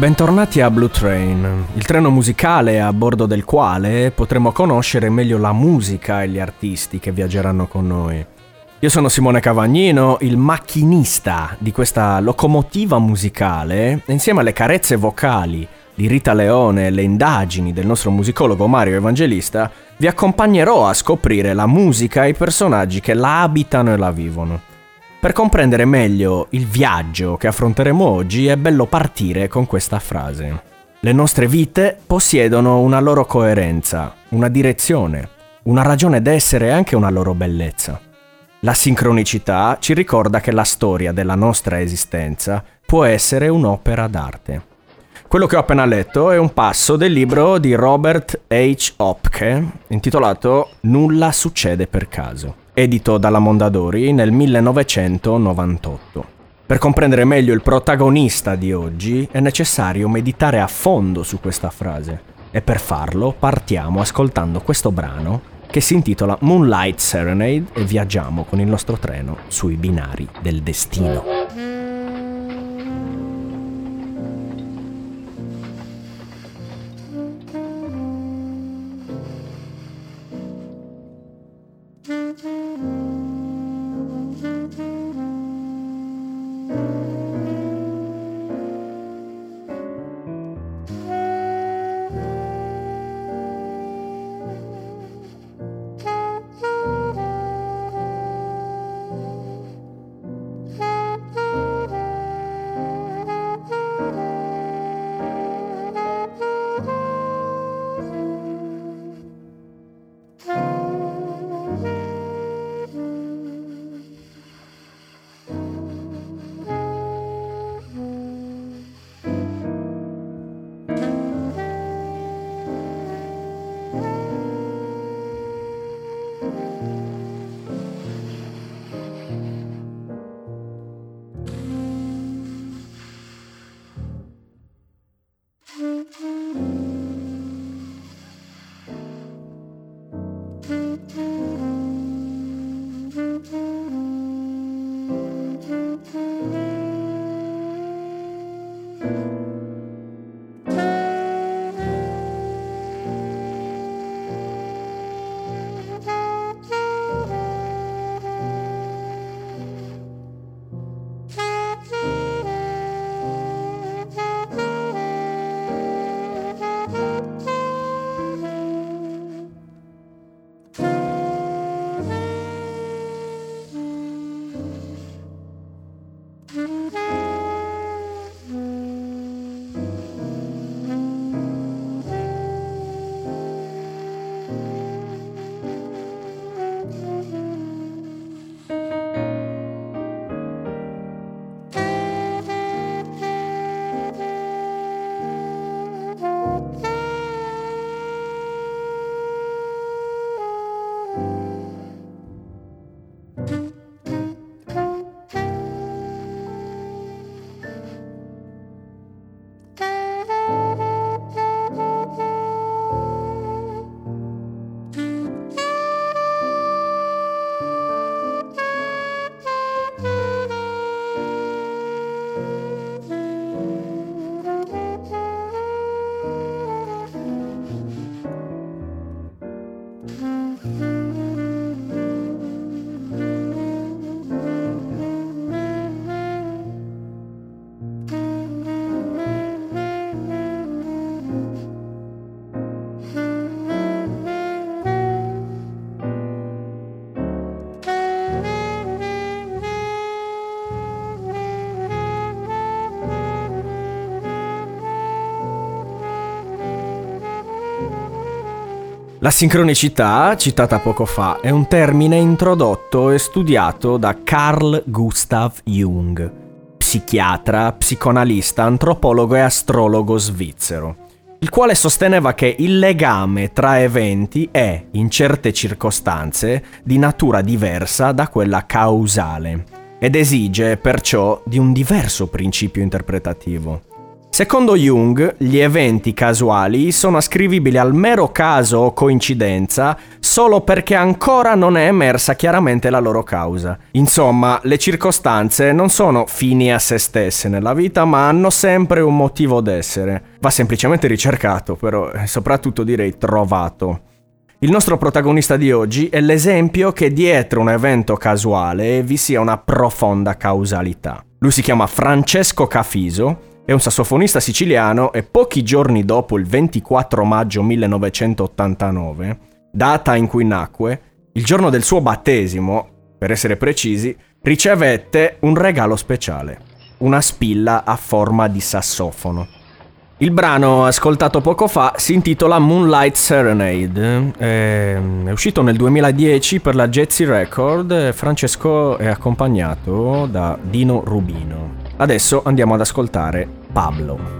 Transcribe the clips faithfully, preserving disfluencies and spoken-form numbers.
Bentornati a Blue Train, il treno musicale a bordo del quale potremo conoscere meglio la musica e gli artisti che viaggeranno con noi. Io sono Simone Cavagnino, il macchinista di questa locomotiva musicale, e insieme alle carezze vocali di Rita Leone e le indagini del nostro musicologo Mario Evangelista, vi accompagnerò a scoprire la musica e i personaggi che la abitano e la vivono. Per comprendere meglio il viaggio che affronteremo oggi è bello partire con questa frase. Le nostre vite possiedono una loro coerenza, una direzione, una ragione d'essere e anche una loro bellezza. La sincronicità ci ricorda che la storia della nostra esistenza può essere un'opera d'arte. Quello che ho appena letto è un passo del libro di Robert H. Hopke intitolato Nulla succede per caso, edito dalla Mondadori nel millenovecentonovantotto. Per comprendere meglio il protagonista di oggi è necessario meditare a fondo su questa frase e per farlo partiamo ascoltando questo brano che si intitola Moonlight Serenade e viaggiamo con il nostro treno sui binari del destino. La sincronicità, citata poco fa, è un termine introdotto e studiato da Carl Gustav Jung, psichiatra, psicoanalista, antropologo e astrologo svizzero, il quale sosteneva che il legame tra eventi è, in certe circostanze, di natura diversa da quella causale ed esige perciò di un diverso principio interpretativo. Secondo Jung, gli eventi casuali sono ascrivibili al mero caso o coincidenza solo perché ancora non è emersa chiaramente la loro causa. Insomma, le circostanze non sono fini a se stesse nella vita, ma hanno sempre un motivo d'essere. Va semplicemente ricercato, però, e soprattutto direi trovato. Il nostro protagonista di oggi è l'esempio che dietro un evento casuale vi sia una profonda causalità. Lui si chiama Francesco Cafiso, è un sassofonista siciliano e pochi giorni dopo il ventiquattro maggio millenovecentottantanove, data in cui nacque, il giorno del suo battesimo, per essere precisi, ricevette un regalo speciale, una spilla a forma di sassofono. Il brano ascoltato poco fa si intitola Moonlight Serenade, è, è uscito nel duemiladieci per la Jazzy Record e Francesco è accompagnato da Dino Rubino. Adesso andiamo ad ascoltare Pablo.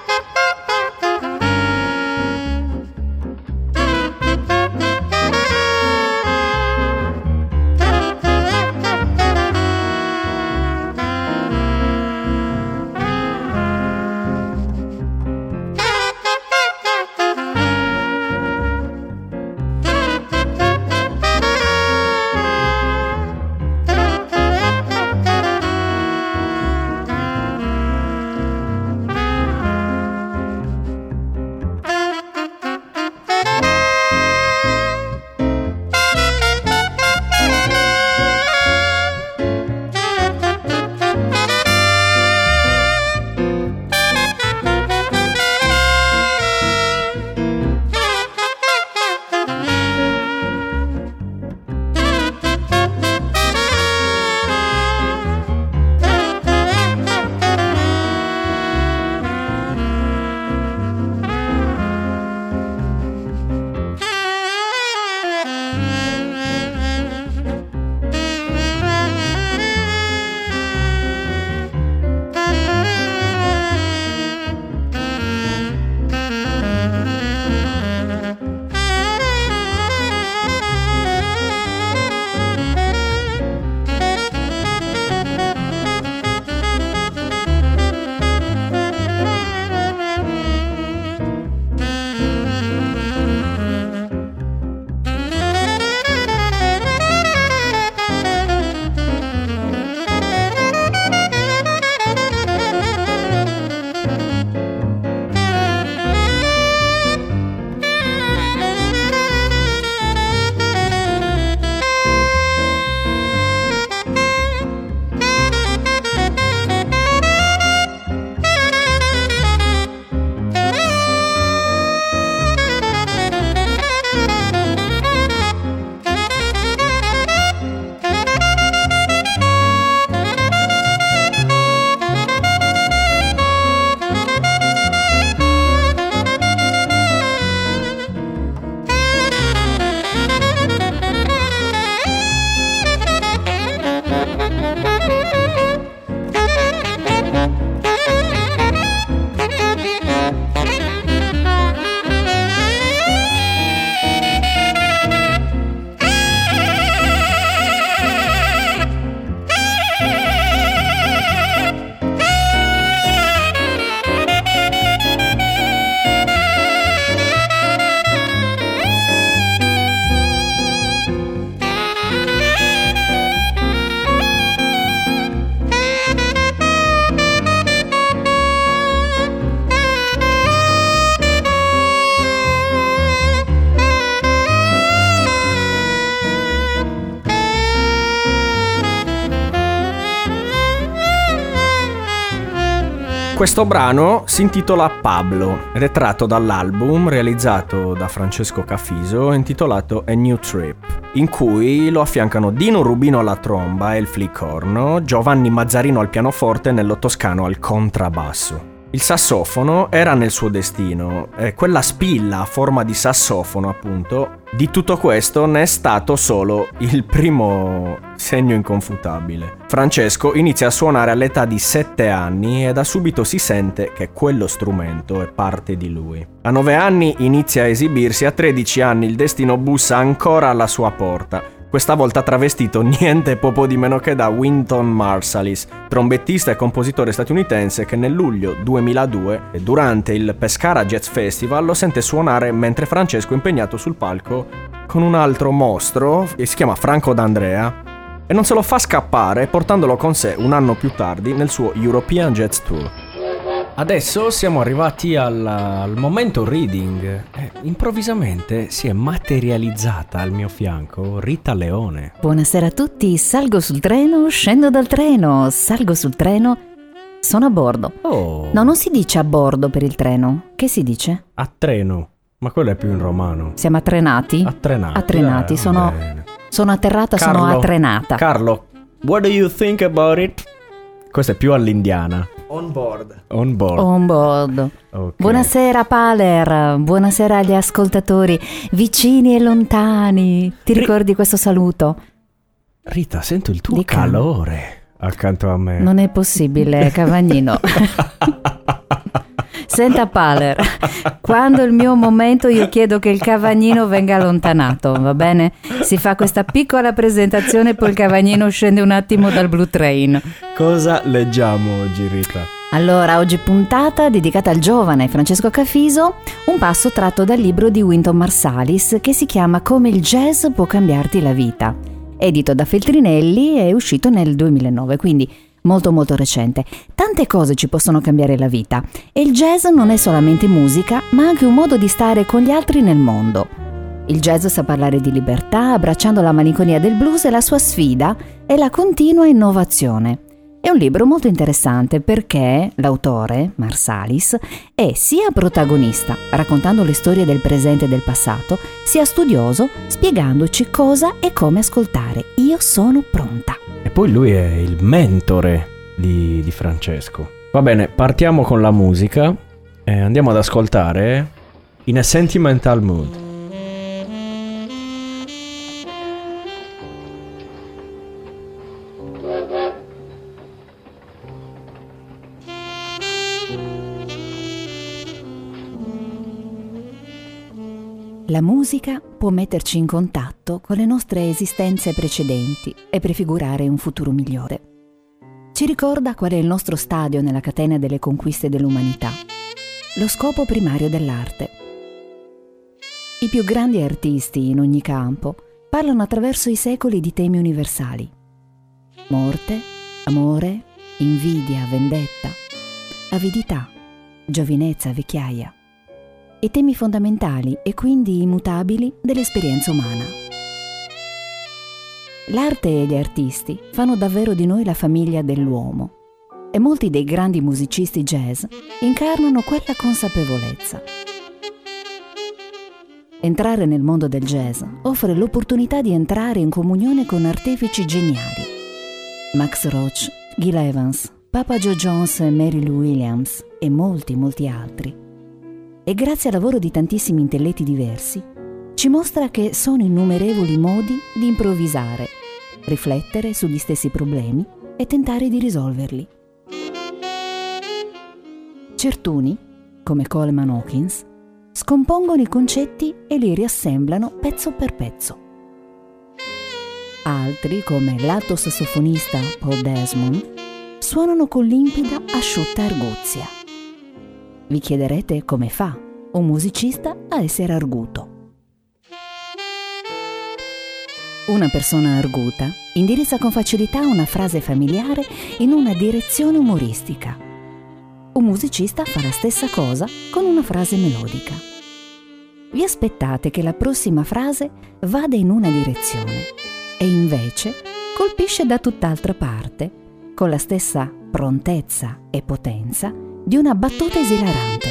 Questo brano si intitola Pablo ed è tratto dall'album realizzato da Francesco Cafiso intitolato A New Trip, in cui lo affiancano Dino Rubino alla tromba e il flicorno, Giovanni Mazzarino al pianoforte e Nello Toscano al contrabbasso. Il sassofono era nel suo destino e quella spilla a forma di sassofono, appunto, di tutto questo ne è stato solo il primo segno inconfutabile. Francesco inizia a suonare all'età di sette anni e da subito si sente che quello strumento è parte di lui. A nove anni inizia a esibirsi, a tredici anni il destino bussa ancora alla sua porta. questa volta travestito niente poco di meno che da Wynton Marsalis, trombettista e compositore statunitense che nel luglio duemiladue, durante il Pescara Jazz Festival, lo sente suonare mentre Francesco è impegnato sul palco con un altro mostro che si chiama Franco D'Andrea e non se lo fa scappare portandolo con sé un anno più tardi nel suo European Jazz Tour. Adesso siamo arrivati al, al momento reading. Eh, improvvisamente si è materializzata al mio fianco Rita Leone. Buonasera a tutti, salgo sul treno, scendo dal treno, salgo sul treno, sono a bordo. Oh. No, non si dice a bordo per il treno, che si dice? A treno, ma quello è più in romano. Siamo attrenati? Attrenati. Attrenati, eh, sono, sono atterrata, Carlo, sono attrenata. Carlo, what do you think about it? Questo è più all'indiana. On board. On board. On board. Okay. Buonasera Paler, buonasera agli ascoltatori, vicini e lontani. Ti Ri- ricordi questo saluto? Rita, sento il tuo Di calore accanto a me. Non è possibile, Cavagnino. Senta Paler, quando è il mio momento io chiedo che il Cavagnino venga allontanato, va bene? Si fa questa piccola presentazione e poi il Cavagnino scende un attimo dal Blue Train. Cosa leggiamo oggi, Rita? Allora, oggi puntata dedicata al giovane Francesco Cafiso, un passo tratto dal libro di Wynton Marsalis che si chiama Come il jazz può cambiarti la vita. Edito da Feltrinelli, è uscito nel duemilanove, quindi molto molto recente. Tante cose ci possono cambiare la vita e il jazz non è solamente musica, ma anche un modo di stare con gli altri nel mondo. Il jazz sa parlare di libertà, abbracciando la malinconia del blues e la sua sfida e la continua innovazione. È un libro molto interessante perché l'autore, Marsalis, è sia protagonista, raccontando le storie del presente e del passato, sia studioso, spiegandoci cosa e come ascoltare. Io sono pronta. E poi lui è il mentore di, di Francesco. Va bene, partiamo con la musica e andiamo ad ascoltare In a Sentimental Mood. La musica può metterci in contatto con le nostre esistenze precedenti e prefigurare un futuro migliore. Ci ricorda qual è il nostro stadio nella catena delle conquiste dell'umanità, lo scopo primario dell'arte. I più grandi artisti in ogni campo parlano attraverso i secoli di temi universali: morte, amore, invidia, vendetta, avidità, giovinezza, vecchiaia. E temi fondamentali e quindi immutabili dell'esperienza umana. L'arte e gli artisti fanno davvero di noi la famiglia dell'uomo e molti dei grandi musicisti jazz incarnano quella consapevolezza. Entrare nel mondo del jazz offre l'opportunità di entrare in comunione con artefici geniali: Max Roach, Gil Evans, Papa Joe Jones e Mary Lou Williams e molti molti altri. E grazie al lavoro di tantissimi intelletti diversi, ci mostra che sono innumerevoli modi di improvvisare, riflettere sugli stessi problemi e tentare di risolverli. Certuni, come Coleman Hawkins, scompongono i concetti e li riassemblano pezzo per pezzo. Altri, come l'alto sassofonista Paul Desmond, suonano con limpida, asciutta arguzia. Vi chiederete come fa un musicista a essere arguto. Una persona arguta indirizza con facilità una frase familiare in una direzione umoristica. Un musicista fa la stessa cosa con una frase melodica. Vi aspettate che la prossima frase vada in una direzione e invece colpisce da tutt'altra parte, con la stessa prontezza e potenza di una battuta esilarante.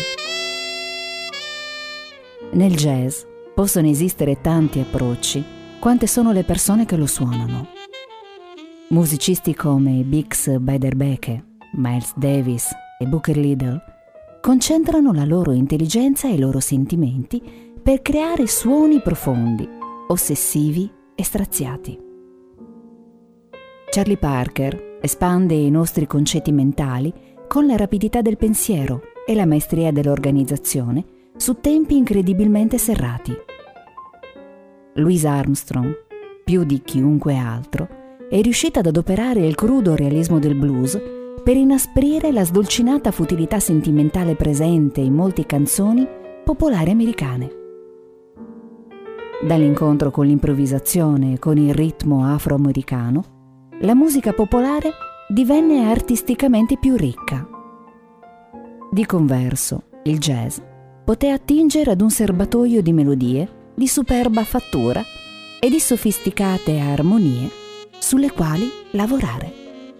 Nel jazz possono esistere tanti approcci quante sono le persone che lo suonano. Musicisti come Bix Beiderbecke, Miles Davis e Booker Liddell concentrano la loro intelligenza e i loro sentimenti per creare suoni profondi, ossessivi e straziati. Charlie Parker espande i nostri concetti mentali con la rapidità del pensiero e la maestria dell'organizzazione su tempi incredibilmente serrati. Louis Armstrong più di chiunque altro, è riuscita ad adoperare il crudo realismo del blues per inasprire la sdolcinata futilità sentimentale presente in molte canzoni popolari americane. Dall'incontro con l'improvvisazione e con il ritmo afroamericano, la musica popolare divenne artisticamente più ricca. Di converso, il jazz poté attingere ad un serbatoio di melodie di superba fattura e di sofisticate armonie sulle quali lavorare.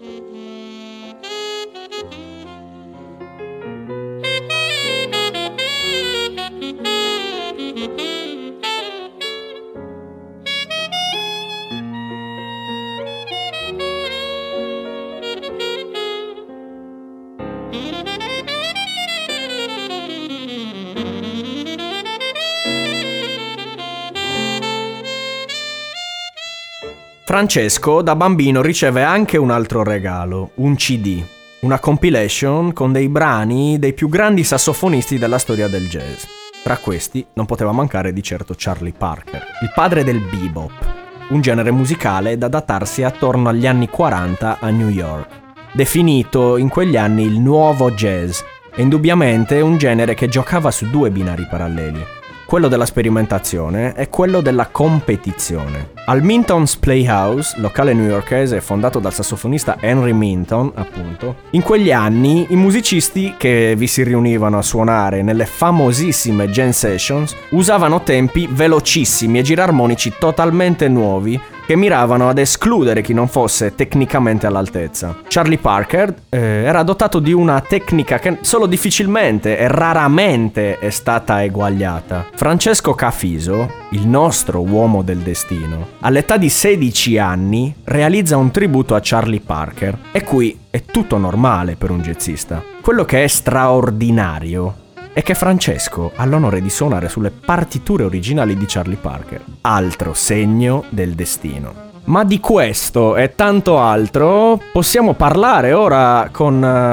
Francesco da bambino riceve anche un altro regalo, un C D, una compilation con dei brani dei più grandi sassofonisti della storia del jazz. Tra questi non poteva mancare di certo Charlie Parker, il padre del bebop, un genere musicale da datarsi attorno agli anni quaranta a New York, definito in quegli anni il nuovo jazz, e indubbiamente un genere che giocava su due binari paralleli, quello della sperimentazione e quello della competizione. Al Minton's Playhouse, locale newyorkese fondato dal sassofonista Henry Minton, appunto, in quegli anni i musicisti che vi si riunivano a suonare nelle famosissime jam sessions usavano tempi velocissimi e girarmonici totalmente nuovi che miravano ad escludere chi non fosse tecnicamente all'altezza. Charlie Parker eh, era dotato di una tecnica che solo difficilmente e raramente è stata eguagliata. Francesco Cafiso, il nostro uomo del destino, all'età di sedici anni realizza un tributo a Charlie Parker, e qui è tutto normale per un jazzista. Quello che è straordinario è che Francesco ha l'onore di suonare sulle partiture originali di Charlie Parker, altro segno del destino. Ma di questo e tanto altro possiamo parlare ora con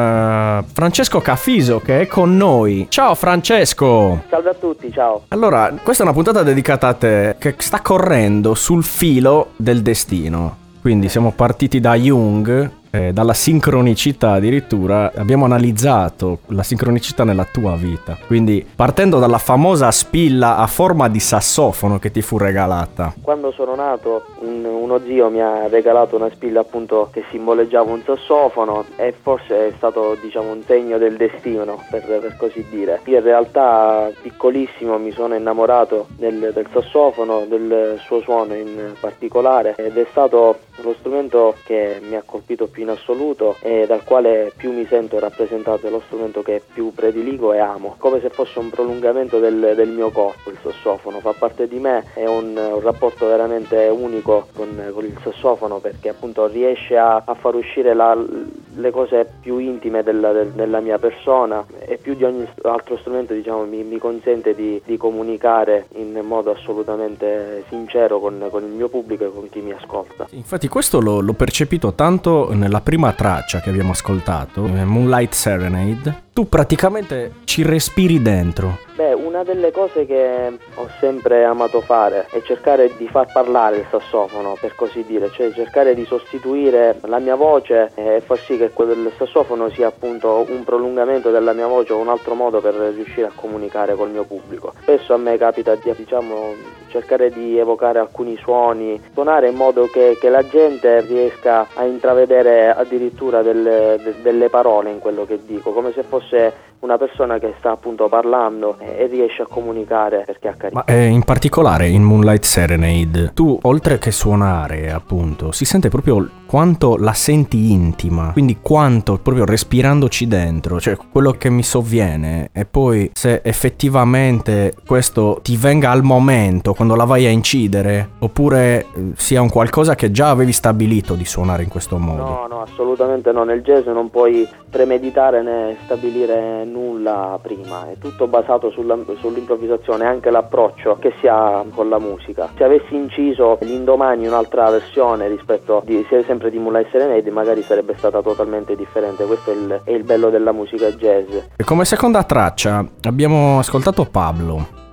uh, Francesco Cafiso, che è con noi. Ciao Francesco! Salve a tutti, ciao! Allora, questa è una puntata dedicata a te, che sta correndo sul filo del destino. Quindi siamo partiti da Jung, eh, dalla sincronicità addirittura, abbiamo analizzato la sincronicità nella tua vita. Quindi partendo dalla famosa spilla a forma di sassofono che ti fu regalata. Quando sono nato un, uno zio mi ha regalato una spilla appunto che simboleggiava un sassofono, e forse è stato, diciamo, un segno del destino, per, per così dire. Io in realtà piccolissimo mi sono innamorato del, del sassofono, del suo suono in particolare, ed è stato lo strumento che mi ha colpito più in assoluto e dal quale più mi sento rappresentato. È lo strumento che più prediligo e amo, come se fosse un prolungamento del, del mio corpo. Il sassofono fa parte di me, è un, un rapporto veramente unico con, con il sassofono, perché appunto riesce a, a far uscire la, le cose più intime della, del, della mia persona, e più di ogni altro strumento, diciamo, mi, mi consente di, di comunicare in modo assolutamente sincero con, con il mio pubblico e con chi mi ascolta. Infatti questo l'ho, l'ho percepito tanto nella prima traccia che abbiamo ascoltato, Moonlight Serenade. Tu praticamente ci respiri dentro. Beh, una delle cose che ho sempre amato fare è cercare di far parlare il sassofono, per così dire, cioè cercare di sostituire la mia voce e far sì che quello del sassofono sia appunto un prolungamento della mia voce, o un altro modo per riuscire a comunicare col mio pubblico. Spesso a me capita di, diciamo, cercare di evocare alcuni suoni, suonare in modo che, che la gente riesca a intravedere addirittura delle, de, delle parole in quello che dico, come se fosse una persona che sta appunto parlando e riesce a comunicare perché ha carità. Ma eh, in particolare in Moonlight Serenade tu, oltre che suonare appunto, si sente proprio quanto la senti intima, quindi quanto proprio respirandoci dentro, cioè quello che mi sovviene è poi se effettivamente questo ti venga al momento quando la vai a incidere, oppure eh, sia un qualcosa che già avevi stabilito di suonare in questo modo. No, no, assolutamente no. Nel jazz non puoi premeditare né stabilire nulla prima, è tutto basato sulla, sull'improvvisazione, anche l'approccio che si ha con la musica. Se avessi inciso l'indomani un'altra versione rispetto di sempre di Moonlight Serenade, magari sarebbe stata totalmente differente. Questo è il, è il bello della musica jazz. E come seconda traccia abbiamo ascoltato Pablo.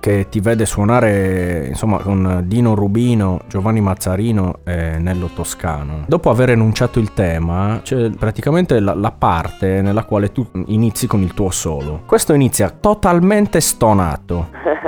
che ti vede suonare insomma con Dino Rubino, Giovanni Mazzarino e Nello Toscano. Dopo aver enunciato il tema c'è praticamente la, la parte nella quale tu inizi con il tuo solo. Questo inizia totalmente stonato.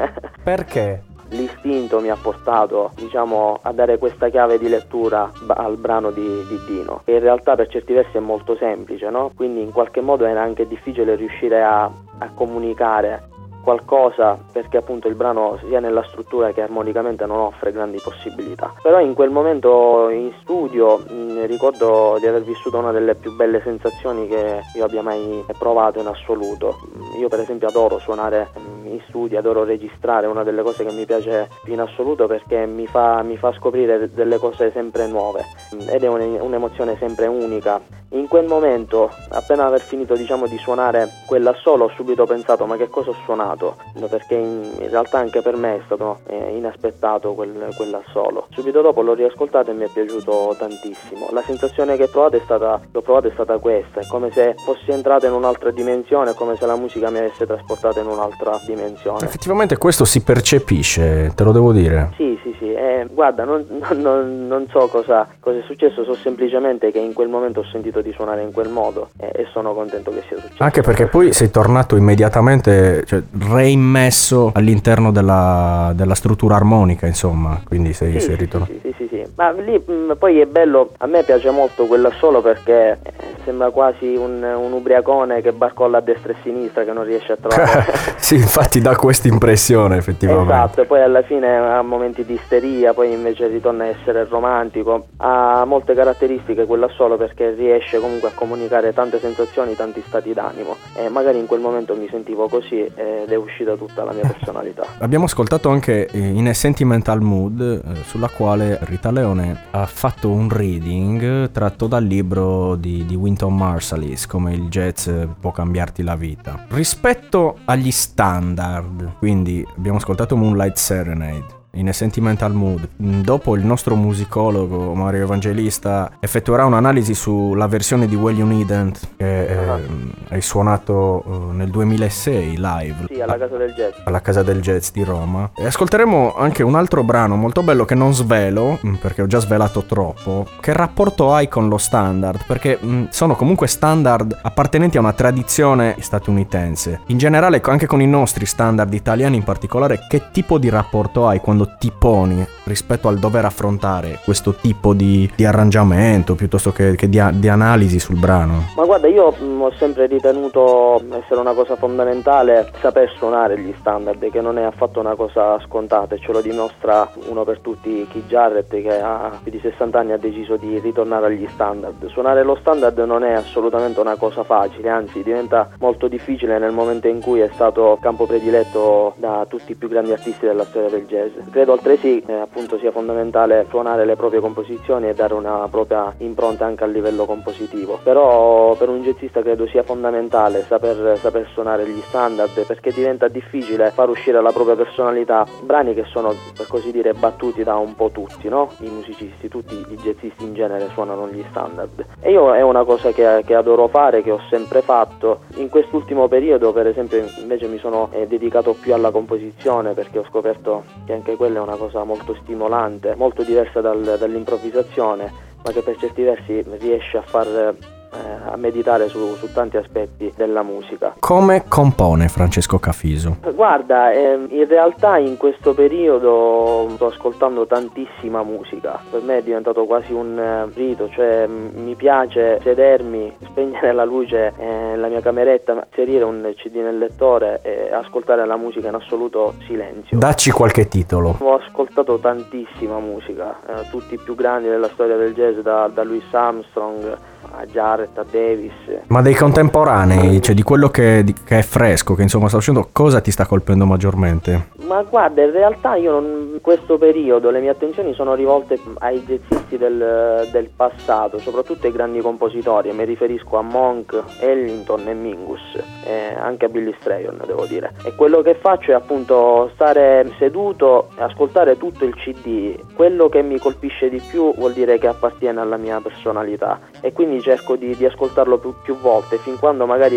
Perché? L'istinto mi ha portato, diciamo, a dare questa chiave di lettura al brano di, di Dino, che in realtà per certi versi è molto semplice, no? Quindi in qualche modo era anche difficile riuscire a, a comunicare qualcosa, perché appunto il brano sia nella struttura che armonicamente non offre grandi possibilità. Però in quel momento in studio mh, ricordo di aver vissuto una delle più belle sensazioni che io abbia mai provato in assoluto. Io per esempio adoro suonare mh, in studio, adoro registrare, una delle cose che mi piace più in assoluto, perché mi fa, mi fa scoprire delle cose sempre nuove ed è un, un'emozione sempre unica. In quel momento, appena aver finito diciamo di suonare quell'assolo, ho subito pensato: ma che cosa ho suonato? Perché in, in realtà anche per me è stato eh, inaspettato quel, quell'assolo. Subito dopo l'ho riascoltato e mi è piaciuto tantissimo. La sensazione che ho provato è stata, che ho provato è stata questa: è come se fossi entrato in un'altra dimensione, è come se la musica mi avesse trasportato in un'altra dimensione. Effettivamente questo si percepisce, te lo devo dire. Sì, sì, sì. Eh, guarda, non, non, non so cosa, cosa è successo, so semplicemente che in quel momento ho sentito di suonare in quel modo e, e sono contento che sia successo. Anche perché poi sei tornato immediatamente, cioè reimmesso all'interno della, della struttura armonica, insomma, quindi sei, sì, sei ritornato. Sì, sì, sì, sì, ma lì mh, poi è bello, a me piace molto quell'assolo perché eh, sembra quasi un, un ubriacone che barcolla a destra e a sinistra, che non riesce a trovare. Sì, infatti dà questa impressione effettivamente. Esatto, e poi alla fine ha momenti di isteria, poi invece ritorna a essere romantico. Ha molte caratteristiche quell'assolo perché riesce comunque a comunicare tante sensazioni, tanti stati d'animo, e magari in quel momento mi sentivo così ed è uscita tutta la mia personalità. Abbiamo ascoltato anche In a Sentimental Mood, eh, sulla quale Rita Leone ha fatto un reading tratto dal libro di, di Wynton Marsalis, Come il jazz può cambiarti la vita. Rispetto agli standard, quindi abbiamo ascoltato Moonlight Serenade, In a Sentimental Mood. Dopo il nostro musicologo Mario Evangelista effettuerà un'analisi sulla versione di Well You Needn't che eh, uh-huh. hai suonato uh, nel duemilasei live. Sì, alla Casa del Jazz. Alla Casa del Jazz di Roma. E ascolteremo anche un altro brano molto bello che non svelo, perché ho già svelato troppo. Che rapporto hai con lo standard? Perché mh, sono comunque standard appartenenti a una tradizione statunitense. In generale, anche con i nostri standard italiani in particolare, che tipo di rapporto hai quando ti poni rispetto al dover affrontare questo tipo di, di arrangiamento piuttosto che, che di, di analisi sul brano? Ma guarda, io mh, ho sempre ritenuto essere una cosa fondamentale saper suonare gli standard, che non è affatto una cosa scontata, e ce lo dimostra uno per tutti Keith Jarrett, che a più di sessanta anni ha deciso di ritornare agli standard. Suonare lo standard non è assolutamente una cosa facile, anzi diventa molto difficile nel momento in cui è stato campo prediletto da tutti i più grandi artisti della storia del jazz. Credo altresì eh, appunto sia fondamentale suonare le proprie composizioni e dare una propria impronta anche a livello compositivo, però per un jazzista credo sia fondamentale saper, saper suonare gli standard, perché diventa difficile far uscire la propria personalità, brani che sono per così dire battuti da un po' tutti, no? I musicisti, tutti i jazzisti in genere suonano gli standard, e io è una cosa che, che adoro fare, che ho sempre fatto. In quest'ultimo periodo per esempio invece mi sono eh, dedicato più alla composizione, perché ho scoperto che anche quella è una cosa molto stimolante, molto diversa dal, dall'improvvisazione, ma che per certi versi riesce a far eh, a meditare su, su tanti aspetti della musica. Come compone Francesco Cafiso? Guarda, eh, in realtà in questo periodo sto ascoltando tantissima musica, per me è diventato quasi un eh, rito, cioè m- mi piace sedermi, spegnere la luce eh, nella mia cameretta, inserire un C D nel lettore e ascoltare la musica in assoluto silenzio. Dacci qualche titolo. Ho ascoltato tantissima musica, eh, tutti i più grandi della storia del jazz, da, da Louis Armstrong a Jarrett, a Davis. Ma dei contemporanei, cioè di quello che, di, che è fresco, che insomma sta uscendo, cosa ti sta colpendo maggiormente? Ma guarda, in realtà io non, in questo periodo le mie attenzioni sono rivolte ai jazzisti del, del passato, soprattutto ai grandi compositori, e mi riferisco a Monk, Ellington e Mingus, eh, anche a Billy Strayhorn devo dire. E quello che faccio è appunto stare seduto e ascoltare tutto il C D. Quello che mi colpisce di più vuol dire che appartiene alla mia personalità, e quindi cerco di, di ascoltarlo più, più volte, fin quando magari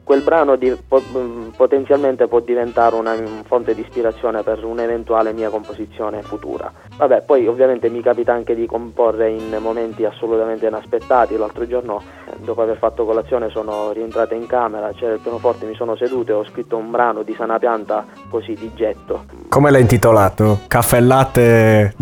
quel brano di, po- potenzialmente può diventare una fonte di ispirazione per un'eventuale mia composizione futura. Vabbè, poi ovviamente mi capita anche di comporre in momenti assolutamente inaspettati. L'altro giorno, dopo aver fatto colazione, sono rientrato in camera, c'era il pianoforte, mi sono seduto e ho scritto un brano di sana pianta così di getto. Come l'hai intitolato? Caffè e latte?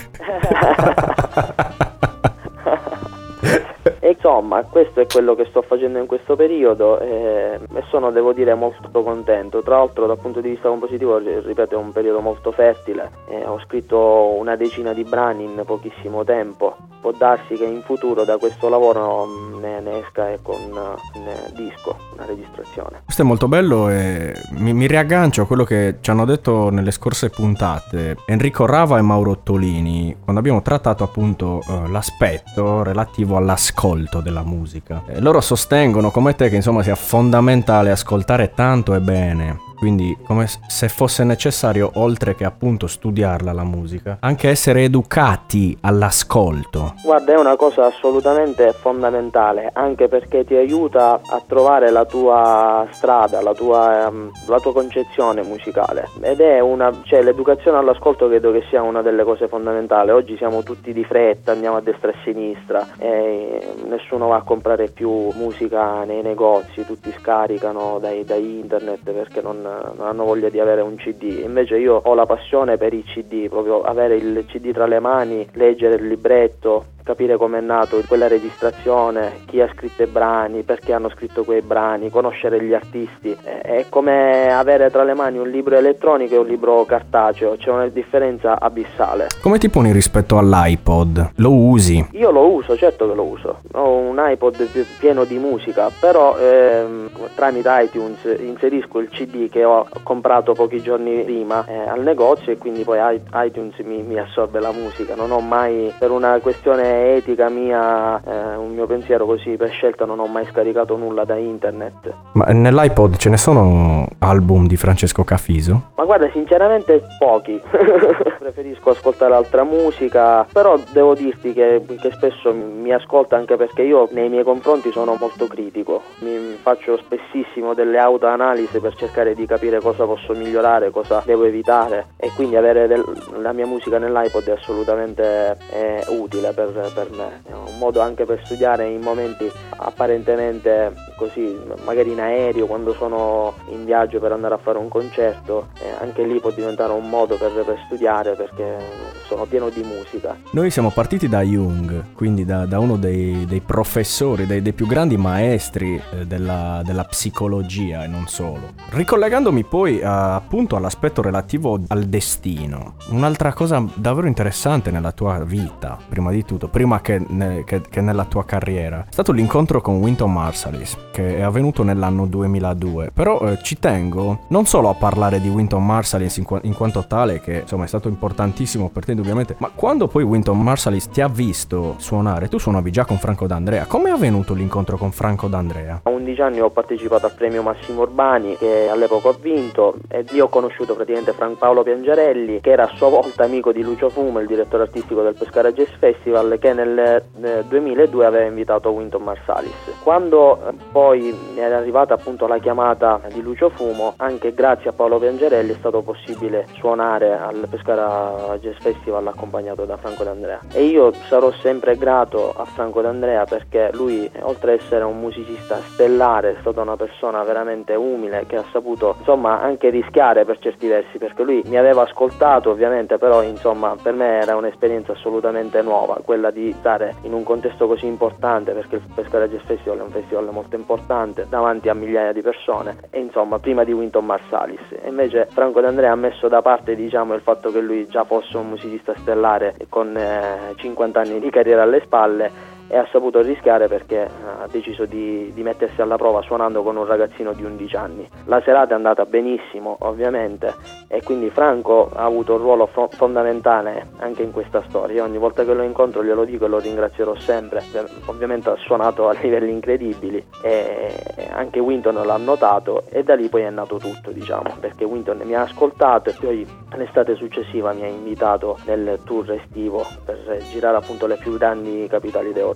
E insomma, questo è quello che sto facendo in questo periodo e, e sono, devo dire, molto contento. Tra l'altro, dal punto di vista compositivo, ripeto, è un periodo molto fertile. E ho scritto una decina di brani in pochissimo tempo. Può darsi che in futuro da questo lavoro ne, ne esca ecco, un, un disco, una registrazione. Questo è molto bello e mi, mi riaggancio a quello che ci hanno detto nelle scorse puntate Enrico Rava e Mauro Ottolini, quando abbiamo trattato appunto eh, l'aspetto relativo all'ascolto della musica. E loro sostengono come te che insomma sia fondamentale ascoltare tanto e bene. Quindi come se fosse necessario, oltre che appunto studiarla la musica, anche essere educati all'ascolto. Guarda, è una cosa assolutamente fondamentale, anche perché ti aiuta a trovare la tua strada, la tua, um, la tua concezione musicale. Ed è una, cioè l'educazione all'ascolto credo che sia una delle cose fondamentali. Oggi siamo tutti di fretta, andiamo a destra e a sinistra e nessuno va a comprare più musica nei negozi, tutti scaricano dai, da internet perché non non hanno voglia di avere un C D. Invece io ho la passione per i C D, proprio avere il C D tra le mani, leggere il libretto, capire com'è nato quella registrazione, chi ha scritto i brani, perché hanno scritto quei brani, conoscere gli artisti. È come avere tra le mani un libro elettronico e un libro cartaceo, c'è una differenza abissale. Come ti poni rispetto all'iPod? Lo usi? Io lo uso, certo che lo uso. Ho un iPod pieno di musica, però ehm, tramite iTunes inserisco il C D che ho comprato pochi giorni prima eh, al negozio e quindi poi iTunes mi, mi assorbe la musica. Non ho mai, per una questione etica mia, eh, un mio pensiero così per scelta, non ho mai scaricato nulla da internet. Ma nell'iPod ce ne sono album di Francesco Cafiso? Ma guarda, sinceramente pochi. Preferisco ascoltare altra musica, però devo dirti che, che spesso mi ascolta anche perché io nei miei confronti sono molto critico. Mi faccio spessissimo delle autoanalisi per cercare di capire cosa posso migliorare, cosa devo evitare, e quindi avere del, la mia musica nell'iPod è assolutamente eh, utile per per me. È un modo anche per studiare in momenti apparentemente così, magari in aereo, quando sono in viaggio per andare a fare un concerto, eh, anche lì può diventare un modo per, per studiare perché sono pieno di musica. Noi siamo partiti da Jung, quindi da, da uno dei, dei professori, dei, dei più grandi maestri eh, della, della psicologia e non solo. Ricollegandomi poi a, appunto all'aspetto relativo al destino, un'altra cosa davvero interessante nella tua vita, prima di tutto, prima che, ne, che, che nella tua carriera, è stato l'incontro con Wynton Marsalis, che è avvenuto nell'anno duemiladue. Però eh, ci tengo non solo a parlare di Wynton Marsalis in, qu- in quanto tale, che insomma è stato importantissimo per te indubbiamente, ma quando poi Wynton Marsalis ti ha visto suonare, tu suonavi già con Franco D'Andrea, come è avvenuto l'incontro con Franco D'Andrea? A undici anni ho partecipato al premio Massimo Urbani, che all'epoca ho vinto, e lì ho conosciuto praticamente Fran Paolo Piangerelli, che era a sua volta amico di Lucio Fumo, il direttore artistico del Pescara Jazz Festival, che nel eh, duemiladue aveva invitato Wynton Marsalis. Quando eh, poi mi era arrivata appunto la chiamata di Lucio Fumo, anche grazie a Paolo Piangerelli è stato possibile suonare al Pescara Jazz Festival accompagnato da Franco D'Andrea, e io sarò sempre grato a Franco D'Andrea perché lui, oltre ad essere un musicista stellare, è stata una persona veramente umile che ha saputo insomma anche rischiare per certi versi, perché lui mi aveva ascoltato ovviamente, però insomma per me era un'esperienza assolutamente nuova quella di stare in un contesto così importante, perché il Pescara Jazz Festival è un festival molto importante davanti a migliaia di persone, e insomma prima di Wynton Marsalis. E invece Franco D'Andrea ha messo da parte diciamo il fatto che lui già fosse un musicista stellare con eh, cinquanta anni di carriera alle spalle, e ha saputo rischiare perché ha deciso di, di mettersi alla prova suonando con un ragazzino di undici anni. La serata è andata benissimo ovviamente, e quindi Franco ha avuto un ruolo fo- fondamentale anche in questa storia. Ogni volta che lo incontro glielo dico e lo ringrazierò sempre. Ovviamente ha suonato a livelli incredibili e anche Wynton l'ha notato, e da lì poi è nato tutto, diciamo, perché Wynton mi ha ascoltato e poi l'estate successiva mi ha invitato nel tour estivo per girare appunto le più grandi capitali d'Europa.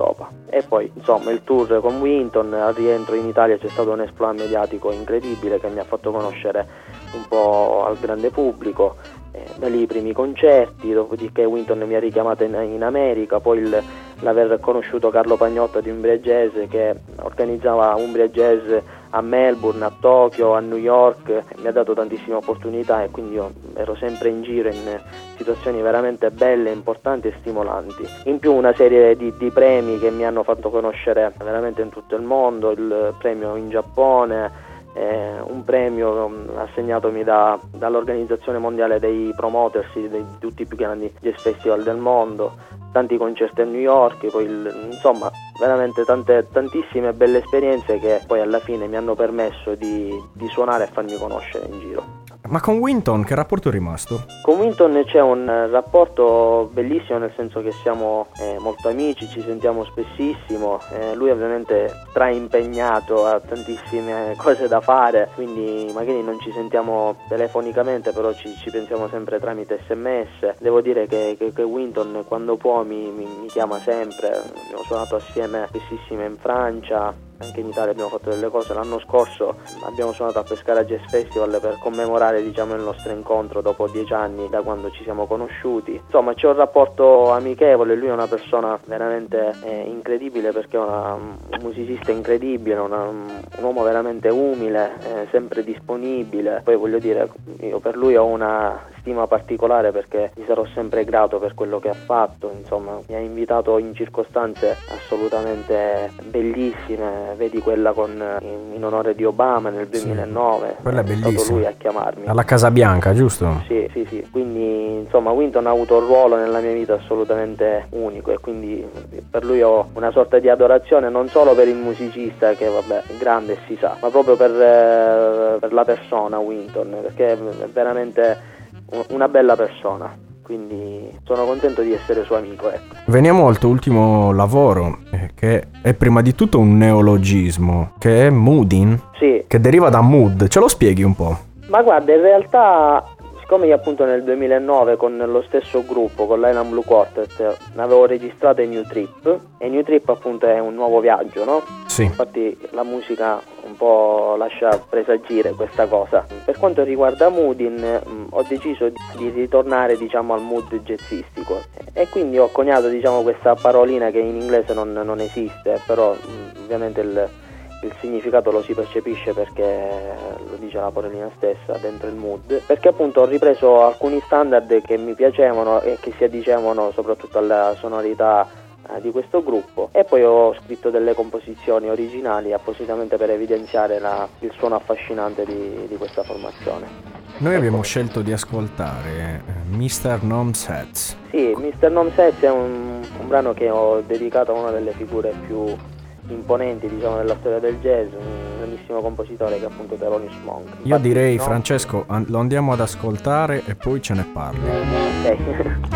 Europa. E poi insomma il tour con Winton, al rientro in Italia c'è stato un esploit mediatico incredibile che mi ha fatto conoscere un po' al grande pubblico, eh, da lì i primi concerti, dopodiché Winton mi ha richiamato in, in America, poi il, l'aver conosciuto Carlo Pagnotta di Umbria Jazz che organizzava Umbria Jazz a Melbourne, a Tokyo, a New York, mi ha dato tantissime opportunità e quindi io ero sempre in giro in situazioni veramente belle, importanti e stimolanti. In più una serie di, di premi che mi hanno fatto conoscere veramente in tutto il mondo, il premio in Giappone, eh, un premio assegnatomi da, dall'Organizzazione Mondiale dei Promoters di, di tutti i più grandi jazz festival del mondo, tanti concerti a New York, poi il, insomma veramente tante, tantissime belle esperienze che poi alla fine mi hanno permesso di, di suonare e farmi conoscere in giro. Ma con Winton che rapporto è rimasto? Con Winton c'è un rapporto bellissimo, nel senso che siamo eh, molto amici, ci sentiamo spessissimo, eh, lui ovviamente straimpegnato, ha tantissime cose da fare, quindi magari non ci sentiamo telefonicamente, però ci, ci pensiamo sempre tramite sms. Devo dire che, che, che Winton quando può mi, mi, mi chiama sempre, abbiamo suonato assieme spessissime in Francia, anche in Italia abbiamo fatto delle cose. L'anno scorso abbiamo suonato a Pescara Jazz Festival per commemorare, diciamo, il nostro incontro dopo dieci anni da quando ci siamo conosciuti. Insomma c'è un rapporto amichevole, lui è una persona veramente eh, incredibile, perché è una, un musicista incredibile, una, un uomo veramente umile, eh, sempre disponibile. Poi voglio dire, io per lui ho una stima particolare perché gli sarò sempre grato per quello che ha fatto. Insomma mi ha invitato in circostanze assolutamente bellissime, vedi quella con in, in onore di Obama nel duemilanove, sì, quella è bellissima, è stato lui a chiamarmi alla Casa Bianca, giusto? Sì, sì, sì, quindi insomma Winton ha avuto un ruolo nella mia vita assolutamente unico e quindi per lui ho una sorta di adorazione, non solo per il musicista che vabbè è grande si sa, ma proprio per, eh, per la persona Winton, perché è veramente una bella persona, quindi sono contento di essere suo amico, ecco. Veniamo al tuo ultimo lavoro, eh, che è prima di tutto un neologismo, che è Moodin, sì, che deriva da mood. Ce lo spieghi un po'? Ma guarda, in realtà, siccome io appunto nel duemilanove con lo stesso gruppo, con l'Island Blue Quartet, avevo registrato i New Trip, e New Trip appunto è un nuovo viaggio, no? Sì. Infatti la musica un po' lascia presagire questa cosa. Per quanto riguarda Moodin, mh, ho deciso di ritornare, diciamo, al mood jazzistico e quindi ho coniato, diciamo, questa parolina che in inglese non, non esiste, però mh, ovviamente il, il significato lo si percepisce perché lo dice la parolina stessa, dentro il mood, perché appunto ho ripreso alcuni standard che mi piacevano e che si addicevano soprattutto alla sonorità di questo gruppo, e poi ho scritto delle composizioni originali appositamente per evidenziare la, il suono affascinante di, di questa formazione. Noi abbiamo scelto di ascoltare mister Nom Sets. Sì, mister Nom Sets è un, un brano che ho dedicato a una delle figure più imponenti, diciamo, della storia del jazz, un grandissimo compositore che è appunto Thelonious Monk. Infatti, io direi, no? Francesco, an- lo andiamo ad ascoltare e poi ce ne parli. Ok.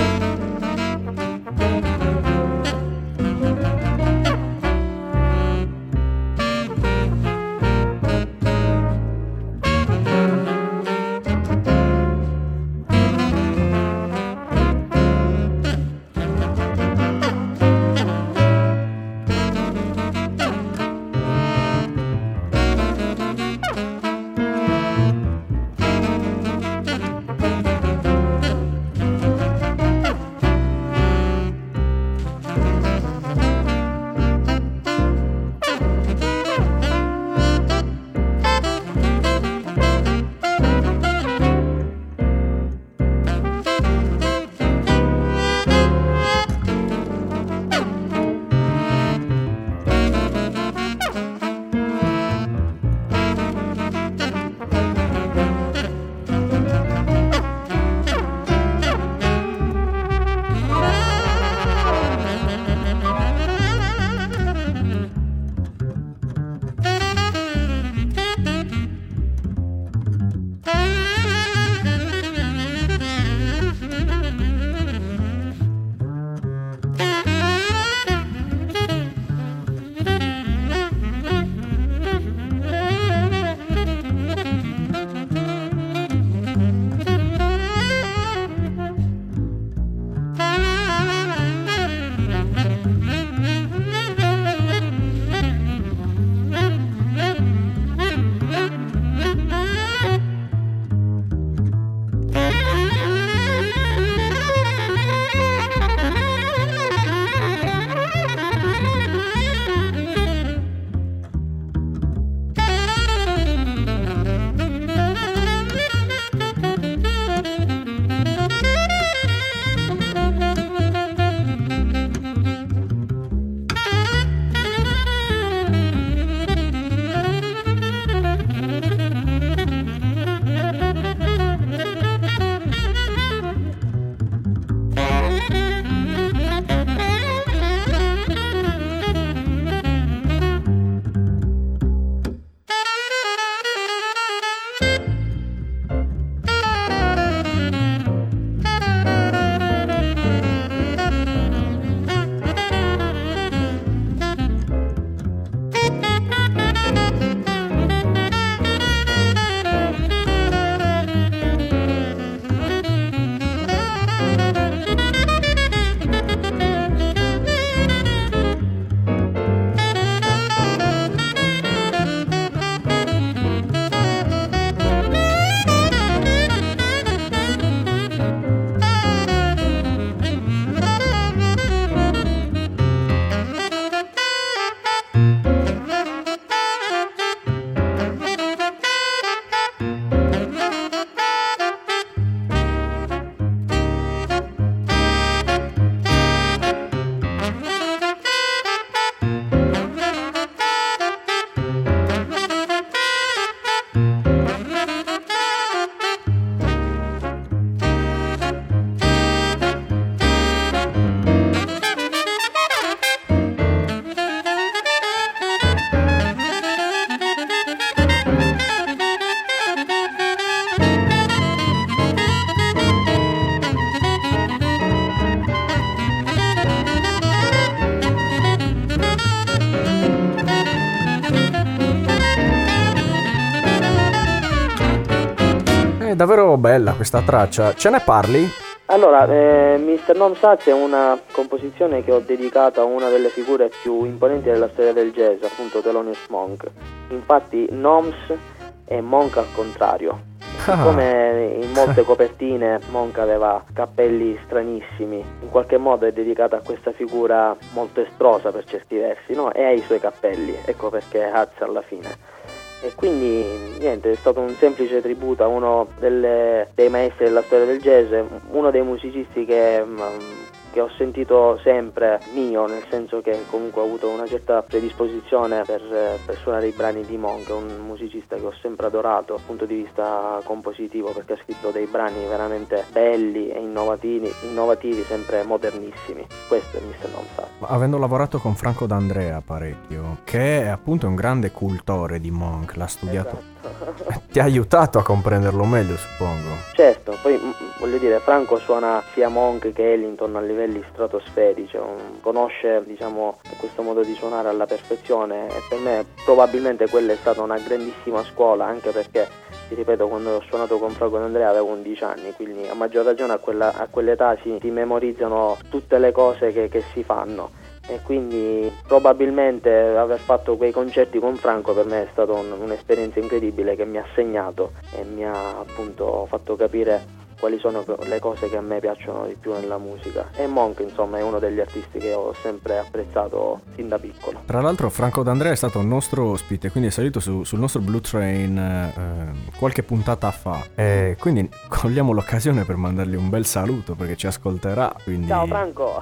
È davvero bella questa traccia, ce ne parli? Allora, eh, mister Noam Saz è una composizione che ho dedicato a una delle figure più imponenti della storia del jazz, appunto Thelonious Monk. Infatti Noams è Monk al contrario. Come in molte copertine Monk aveva capelli stranissimi, in qualche modo è dedicata a questa figura molto estrosa per certi versi, no? E ai suoi capelli, ecco perché Haz alla fine. E quindi niente, è stato un semplice tributo a uno delle, dei maestri della storia del jazz, uno dei musicisti che, che ho sentito sempre mio, nel senso che comunque ho avuto una certa predisposizione per, per suonare i brani di Monk. È un musicista che ho sempre adorato dal punto di vista compositivo, perché ha scritto dei brani veramente belli e innovativi, innovativi sempre modernissimi. Questo è mister Noam Saz. Avendo lavorato con Franco D'Andrea parecchio, che è appunto un grande cultore di Monk, l'ha studiato, esatto. Ti ha aiutato a comprenderlo meglio, suppongo. Certo, poi voglio dire, Franco suona sia Monk che Ellington a livelli stratosferici, conosce, diciamo, questo modo di suonare alla perfezione, e per me probabilmente quella è stata una grandissima scuola, anche perché, ti ripeto, quando ho suonato con Franco D'Andrea avevo undici anni, quindi a maggior ragione a, quella, a quell'età si, si memorizzano tutte le cose che, che si fanno. E quindi probabilmente aver fatto quei concerti con Franco per me è stata un, un'esperienza incredibile che mi ha segnato e mi ha appunto fatto capire quali sono le cose che a me piacciono di più nella musica. E Monk, insomma, è uno degli artisti che ho sempre apprezzato sin da piccolo. Tra l'altro Franco D'Andrea è stato un nostro ospite, quindi è salito su, sul nostro Blue Train eh, qualche puntata fa, e quindi cogliamo l'occasione per mandargli un bel saluto perché ci ascolterà, quindi... Ciao Franco!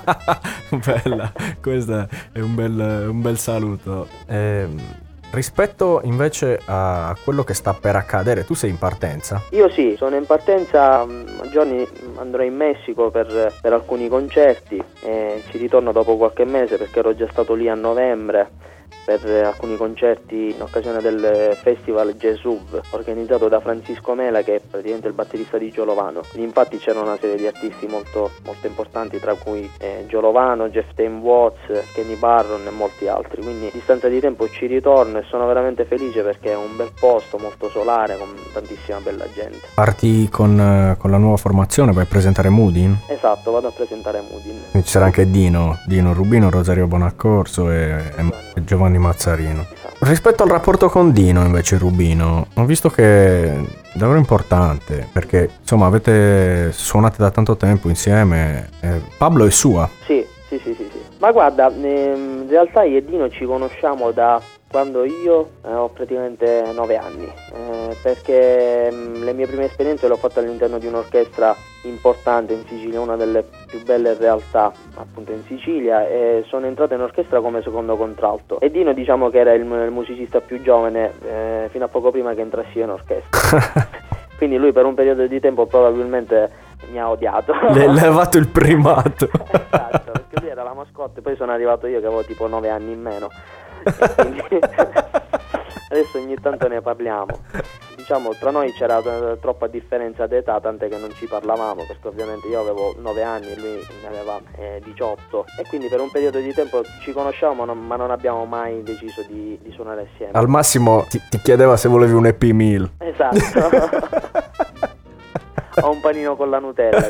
Bella, questo è un bel, un bel saluto. Eh, Rispetto invece a quello che sta per accadere, tu sei in partenza? Io sì, sono in partenza, a giorni andrò in Messico per, per alcuni concerti e ci ritorno dopo qualche mese perché ero già stato lì a novembre per alcuni concerti in occasione del festival Jazzuv organizzato da Francisco Mela, che è praticamente il batterista di Giolovano. Infatti c'era una serie di artisti molto, molto importanti, tra cui eh, Giolovano, Jeff Tame Watts, Kenny Barron e molti altri, quindi a distanza di tempo ci ritorno e sono veramente felice perché è un bel posto, molto solare, con tantissima bella gente. Parti con, con la nuova formazione, vai a presentare Mudin? Esatto, vado a presentare Mudin. Ci sarà anche Dino, Dino Rubino, Rosario Bonaccorso e, e Giovanni Mazzarino. Esatto. Rispetto al rapporto con Dino invece Rubino, ho visto che è davvero importante perché insomma avete suonato da tanto tempo insieme. eh, Pablo è sua? Sì, sì, sì, sì, sì. Ma guarda, in realtà io e Dino ci conosciamo da quando io eh, ho praticamente nove anni, eh, perché mh, le mie prime esperienze le ho fatte all'interno di un'orchestra importante in Sicilia, una delle più belle realtà appunto in Sicilia, e sono entrato in orchestra come secondo contralto. E Dino, diciamo che era il, il musicista più giovane eh, fino a poco prima che entrassi io in orchestra. Quindi lui per un periodo di tempo probabilmente mi ha odiato. Le hai levato il primato. Esatto, perché lui era la mascotte, poi sono arrivato io che avevo tipo nove anni in meno. E quindi adesso ogni tanto ne parliamo. Diciamo, tra noi c'era troppa differenza d'età, tant'è che non ci parlavamo, perché ovviamente io avevo nove anni e lui ne aveva eh, diciotto, e quindi per un periodo di tempo ci conosciavamo, ma non abbiamo mai deciso di, di suonare assieme. Al massimo ti, ti chiedeva se volevi un Happy Meal. Esatto. Ho un panino con la Nutella.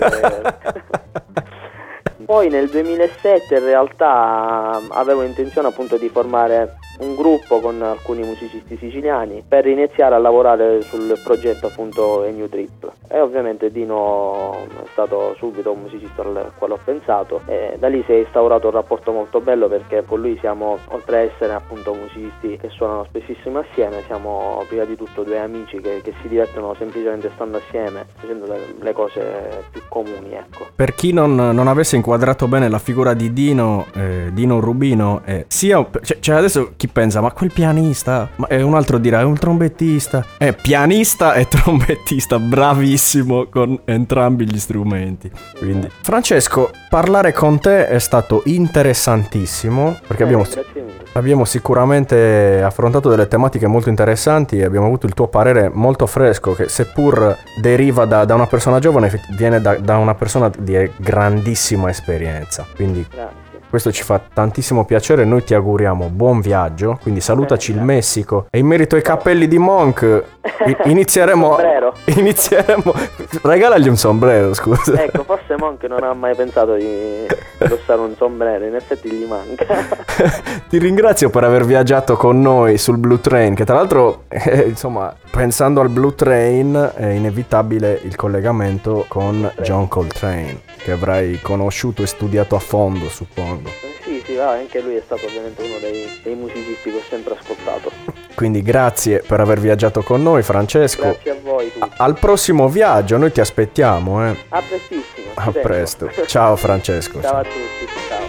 Poi nel duemilasette in realtà avevo intenzione appunto di formare un gruppo con alcuni musicisti siciliani per iniziare a lavorare sul progetto appunto A New Trip, e ovviamente Dino è stato subito un musicista al quale ho pensato, e da lì si è instaurato un rapporto molto bello perché con lui siamo, oltre a essere appunto musicisti che suonano spessissimo assieme, siamo prima di tutto due amici che, che si divertono semplicemente stando assieme, facendo le, le cose più comuni, ecco. Per chi non, non avesse inquadrato bene la figura di Dino, eh, Dino Rubino, eh, sia cioè, cioè adesso chi pensa, ma quel pianista, ma è un altro dirà, è un trombettista, è pianista e trombettista, bravissimo con entrambi gli strumenti. Quindi Francesco, parlare con te è stato interessantissimo perché eh, abbiamo, grazie mille. Abbiamo sicuramente affrontato delle tematiche molto interessanti e abbiamo avuto il tuo parere molto fresco, che seppur deriva da, da una persona giovane, viene da, da una persona di grandissima esperienza. Quindi Grazie. questo ci fa tantissimo piacere, noi ti auguriamo buon viaggio, quindi salutaci il Messico e in merito ai cappelli di Monk inizieremo Sombrero. inizieremo regalagli un sombrero, scusa. Ecco, forse Monk non ha mai pensato di indossare un sombrero, in effetti gli manca. Ti ringrazio per aver viaggiato con noi sul Blue Train, che tra l'altro eh, insomma, pensando al Blue Train è inevitabile il collegamento con John Coltrane, che avrai conosciuto e studiato a fondo, suppongo. Sì, sì, va, anche lui è stato ovviamente uno dei, dei musicisti che ho sempre ascoltato. Quindi grazie per aver viaggiato con noi, Francesco. Grazie a voi tutti. A- al prossimo viaggio, noi ti aspettiamo, eh. A prestissimo. A ci tengo. presto. Ciao Francesco. Ciao a tutti, ciao.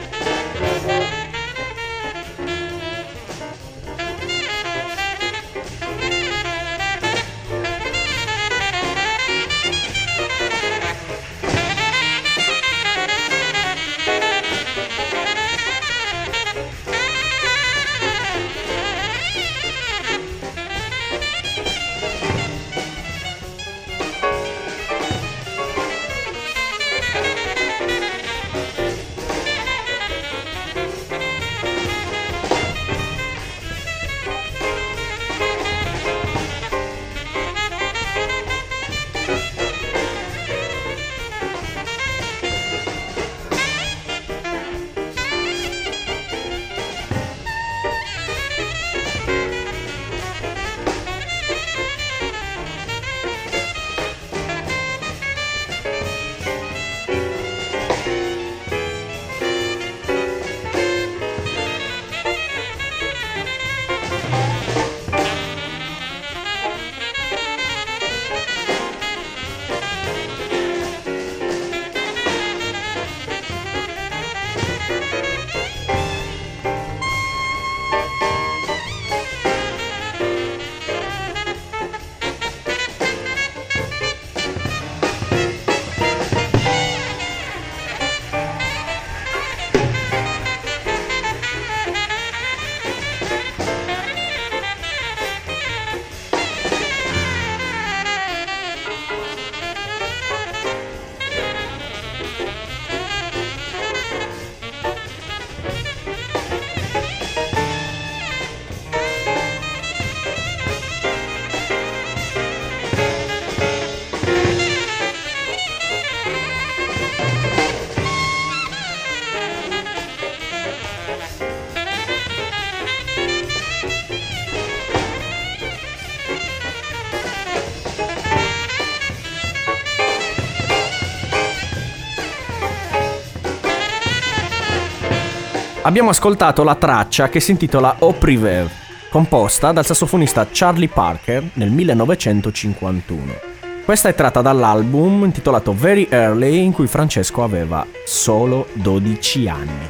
Abbiamo ascoltato la traccia che si intitola Au Privé, composta dal sassofonista Charlie Parker nel millenovecentocinquantuno. Questa è tratta dall'album intitolato Very Early, in cui Francesco aveva solo dodici anni.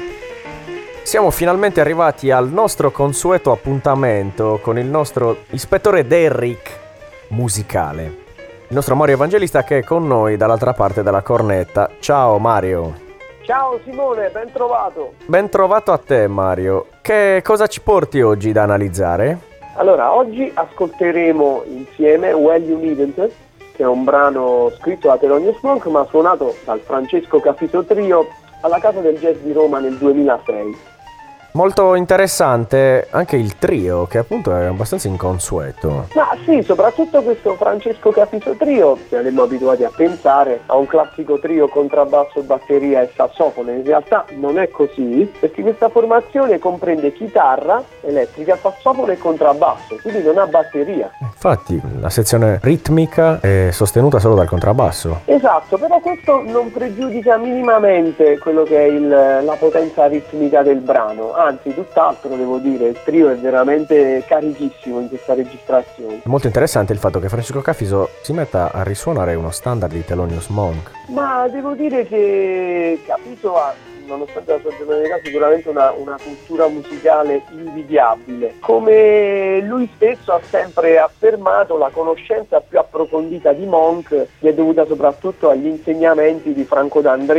Siamo finalmente arrivati al nostro consueto appuntamento con il nostro ispettore Derrick musicale, il nostro Mario Evangelista, che è con noi dall'altra parte della cornetta. Ciao Mario. Ciao Simone, ben trovato. Ben trovato a te Mario. Che cosa ci porti oggi da analizzare? Allora, oggi ascolteremo insieme Well You Needn't, che è un brano scritto da Thelonious Monk ma suonato dal Francesco Cafiso Trio alla Casa del Jazz di Roma nel duemilasei. Molto interessante anche il trio, che appunto è abbastanza inconsueto. Ma sì, soprattutto questo Francesco Cafiso Trio, siamo abituati a pensare a un classico trio contrabbasso, batteria e sassofono. In realtà non è così, perché questa formazione comprende chitarra elettrica, sassofono e contrabbasso, quindi non ha batteria. Infatti la sezione ritmica è sostenuta solo dal contrabbasso. Esatto, però questo non pregiudica minimamente quello che è il, la potenza ritmica del brano. Anzi, tutt'altro devo dire, il trio è veramente carichissimo in questa registrazione. È molto interessante il fatto che Francesco Cafiso si metta a risuonare uno standard di Thelonious Monk. Ma devo dire che Cafiso ha, nonostante la sua giovane sicuramente una, una cultura musicale invidiabile. Come lui stesso ha sempre affermato, la conoscenza più approfondita di Monk gli è dovuta soprattutto agli insegnamenti di Franco D'Andrea,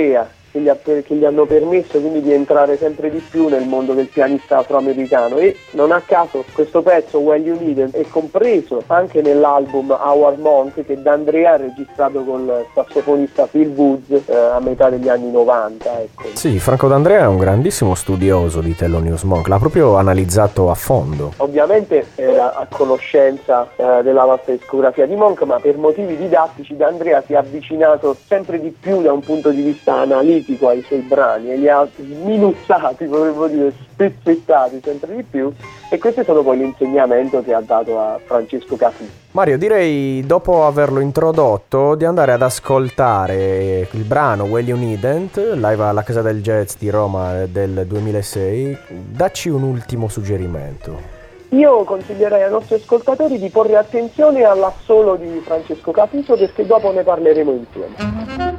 che gli, ha, che gli hanno permesso quindi di entrare sempre di più nel mondo del pianista afroamericano, e non a caso questo pezzo Well You Need è compreso anche nell'album Our Monk che D'Andrea ha registrato col sassofonista Phil Woods eh, a metà degli anni novanta. Ecco. Sì, Franco D'Andrea è un grandissimo studioso di Thelonious Monk, l'ha proprio analizzato a fondo. Ovviamente era a conoscenza eh, della vasta discografia di Monk, ma per motivi didattici D'Andrea si è avvicinato sempre di più da un punto di vista analitico ai suoi brani e li ha sminuzzati, potremmo dire, spezzettati sempre di più, e questo è stato poi l'insegnamento che ha dato a Francesco Cafiso. Mario, direi, dopo averlo introdotto, di andare ad ascoltare il brano Well You Needn't, live alla Casa del Jazz di Roma del duemilasei. Dacci un ultimo suggerimento. Io consiglierei ai nostri ascoltatori di porre attenzione all'assolo di Francesco Cafiso, perché dopo ne parleremo insieme.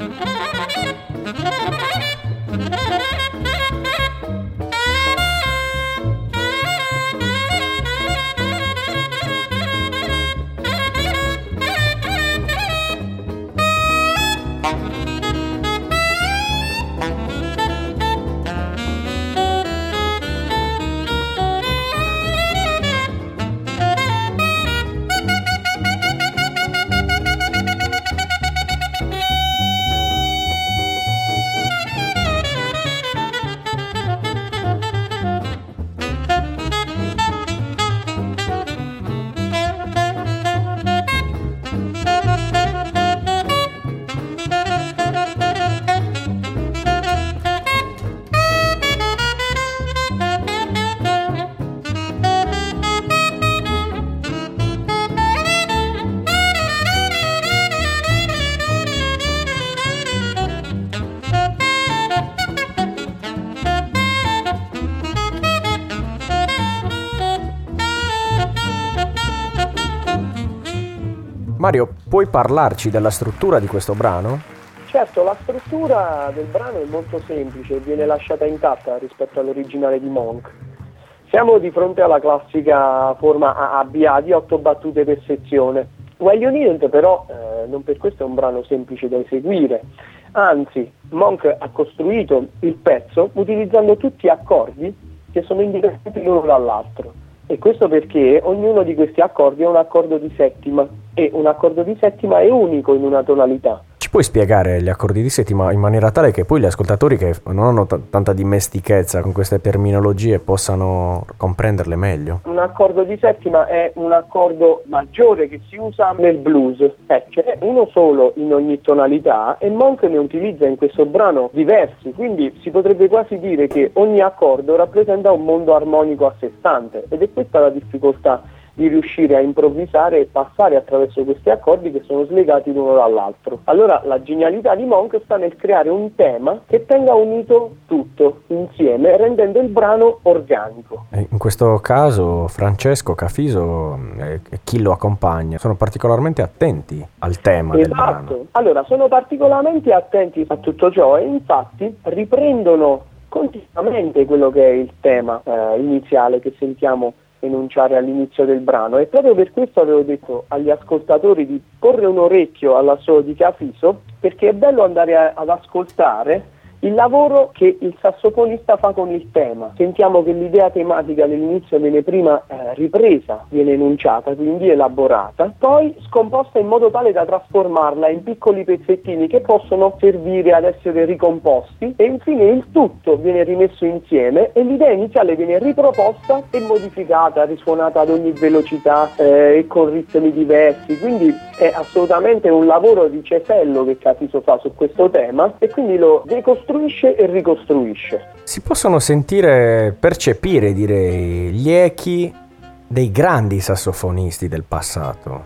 Mario, puoi parlarci della struttura di questo brano? Certo, la struttura del brano è molto semplice e viene lasciata intatta rispetto all'originale di Monk. Siamo di fronte alla classica forma A B A di otto battute per sezione. While You Needn't però eh, non per questo è un brano semplice da eseguire, anzi Monk ha costruito il pezzo utilizzando tutti accordi che sono indipendenti l'uno dall'altro. E questo perché ognuno di questi accordi è un accordo di settima e un accordo di settima è unico in una tonalità. Ci puoi spiegare gli accordi di settima in maniera tale che poi gli ascoltatori che non hanno t- tanta dimestichezza con queste terminologie possano comprenderle meglio? Un accordo di settima è un accordo maggiore che si usa nel blues, eh, c'è uno solo in ogni tonalità e Monk ne utilizza in questo brano diversi, quindi si potrebbe quasi dire che ogni accordo rappresenta un mondo armonico a sé stante ed è questa la difficoltà di riuscire a improvvisare e passare attraverso questi accordi che sono slegati l'uno dall'altro. Allora la genialità di Monk sta nel creare un tema che tenga unito tutto insieme, rendendo il brano organico. In questo caso Francesco Cafiso e chi lo accompagna sono particolarmente attenti al tema esatto. del brano. Esatto, allora sono particolarmente attenti a tutto ciò e infatti riprendono continuamente quello che è il tema eh, iniziale che sentiamo enunciare all'inizio del brano e proprio per questo avevo detto agli ascoltatori di porre un orecchio all'assolo di Cafiso perché è bello andare a, ad ascoltare il lavoro che il sassofonista fa con il tema. Sentiamo che l'idea tematica all'inizio viene prima eh, ripresa, viene enunciata, quindi elaborata, poi scomposta in modo tale da trasformarla in piccoli pezzettini che possono servire ad essere ricomposti e infine il tutto viene rimesso insieme e l'idea iniziale viene riproposta e modificata, risuonata ad ogni velocità eh, e con ritmi diversi, quindi è assolutamente un lavoro di cesello che Cafiso fa su questo tema e quindi lo decostruisce e ricostruisce. Si possono sentire, percepire direi, gli echi dei grandi sassofonisti del passato.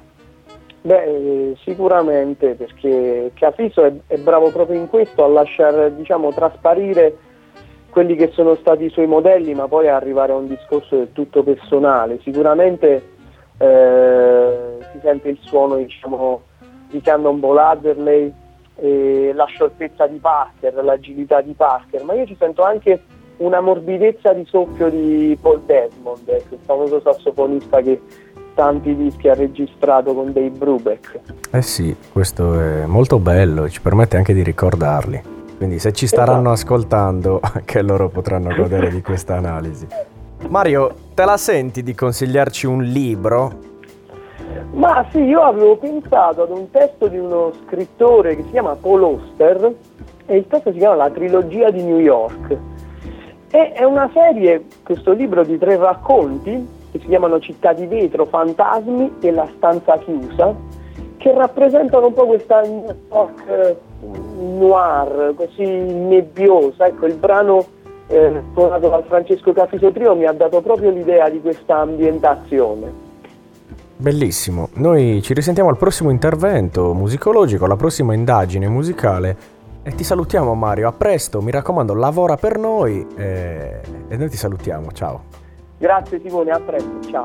Beh, sicuramente perché Cafiso è, è bravo proprio in questo a lasciare, diciamo, trasparire quelli che sono stati i suoi modelli, ma poi arrivare a un discorso del tutto personale. Sicuramente eh, si sente il suono, diciamo, di Cannonball Adderley, e la scioltezza di Parker, l'agilità di Parker, ma io ci sento anche una morbidezza di soffio di Paul Desmond, ecco, il famoso sassofonista che tanti dischi ha registrato con Dave Brubeck. Eh sì, questo è molto bello e ci permette anche di ricordarli, quindi se ci staranno esatto. ascoltando anche loro potranno godere di questa analisi. Mario, te la senti di consigliarci un libro? Ma sì, io avevo pensato ad un testo di uno scrittore che si chiama Paul Auster e il testo si chiama La trilogia di New York e è una serie, questo libro di tre racconti che si chiamano Città di vetro, Fantasmi e La stanza chiusa, che rappresentano un po' questa New York noir, così nebbiosa. Ecco, il brano eh, suonato dal Francesco Cafiso Trio mi ha dato proprio l'idea di questa ambientazione. Bellissimo, noi ci risentiamo al prossimo intervento musicologico, alla prossima indagine musicale e ti salutiamo Mario, a presto, mi raccomando lavora per noi e, e noi ti salutiamo, ciao. Grazie Simone, a presto, ciao.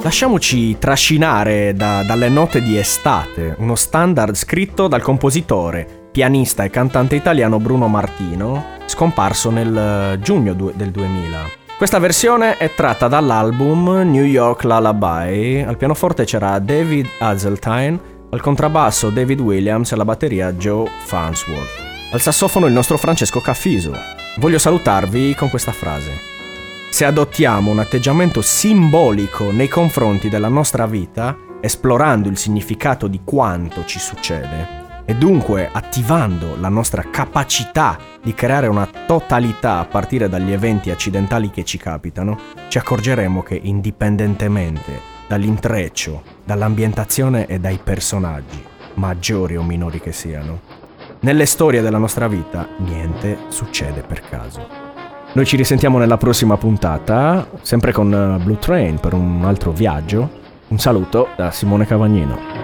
Lasciamoci trascinare da, dalle note di Estate, uno standard scritto dal compositore, pianista e cantante italiano Bruno Martino, scomparso nel giugno du- del duemila. Questa versione è tratta dall'album New York Lullaby. Al pianoforte c'era David Hazeltine, al contrabbasso David Williams e alla batteria Joe Farnsworth. Al sassofono il nostro Francesco Cafiso. Voglio salutarvi con questa frase. Se adottiamo un atteggiamento simbolico nei confronti della nostra vita, esplorando il significato di quanto ci succede, e dunque attivando la nostra capacità di creare una totalità a partire dagli eventi accidentali che ci capitano, ci accorgeremo che indipendentemente dall'intreccio, dall'ambientazione e dai personaggi, maggiori o minori che siano, nelle storie della nostra vita niente succede per caso. Noi ci risentiamo nella prossima puntata, sempre con Blue Train per un altro viaggio. Un saluto da Simone Cavagnino.